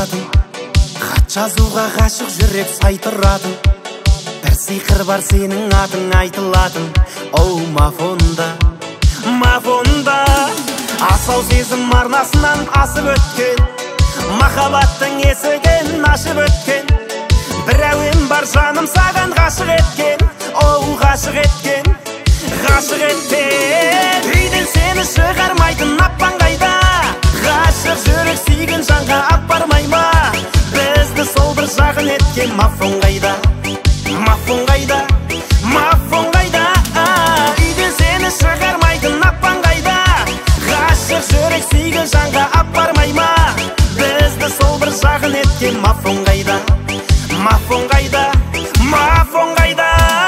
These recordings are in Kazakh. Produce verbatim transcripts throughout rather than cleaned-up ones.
баратын, хат жазуға ғашық жүрек сай тұратын. Бір сиқыр бар сенің атың айтылатын. Оу мафонда, мафонда, асау сезім арнасынан асып өткен, махаббаттың есігін ашып өткен. Бір әуен бар жаным саған ғашық еткен. Оу ғашық еткен, ғашық еткен. Үйден сені шығармайтын аппан қайда? Ғашық жүрек сүйген жанға апармай ма? Бізді сол бір жағын еткен мафон қайда? Мафон қайда? Мафон қайда? Үйден сені шығармайтын аппан қайда? Ғашық жүрек сүйген жанға апармай ма? Бізді сол бір жағын еткен мафон қайда? Мафон қайда? Мафон қайда?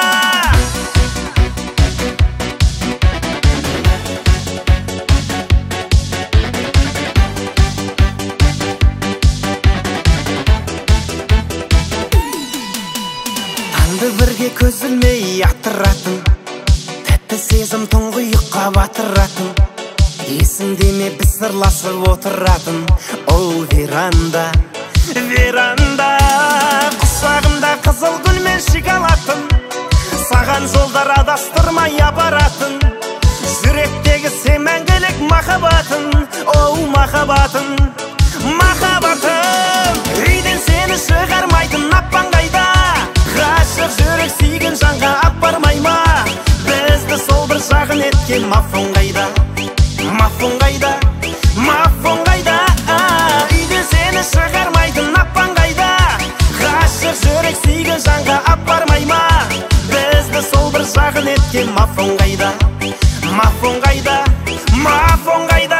Таңды бірге көз ілмей атыратын, тәтті сезім тұңғиыққа батыратын. Есіңде ме біз сырласып отыратын? Оу веранда, веранда, құшағымда қызыл гүлмен шоколадтың, саған жолдар адастырмай апаратын. Жүректегі сен мәңгілік махаббатың. Оу махаббатың, махаббатың. Үйден сені шығармайтын аппан қайда? Ғашық жүрек сүйген жанға апармай ма? Бізді сол бір жағын еткен мафон қайда? Мафон қайда? Мафон қайда? Үйден сені шығармайтын аппан қайда? Ғашық жүрек сүйген жанға апармай ма? Бізді сол бір жағын еткен мафон қайда? Мафон қайда? Мафон қайда?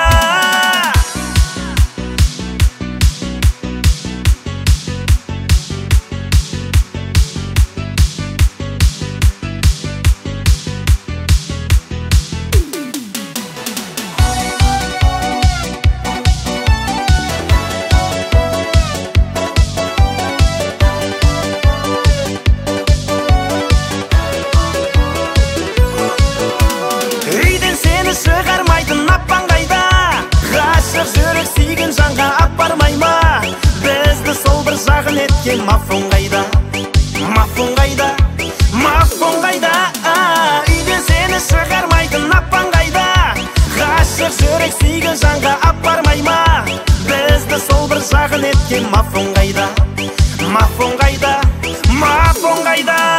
Шығармайтын аппан қайда? Ғашық жүрек сүйген жанға апармай ма? Бізді сол бір жағын еткен мафон қайда? Мафон қайда? Мафон қайда? Үйден сені шығармайтын аппан қайда? Ғашық жүрек сүйген жанға апармай ма? Бізді сол бір жағын еткен мафон қайда? Мафон қайда? Мафон қайда?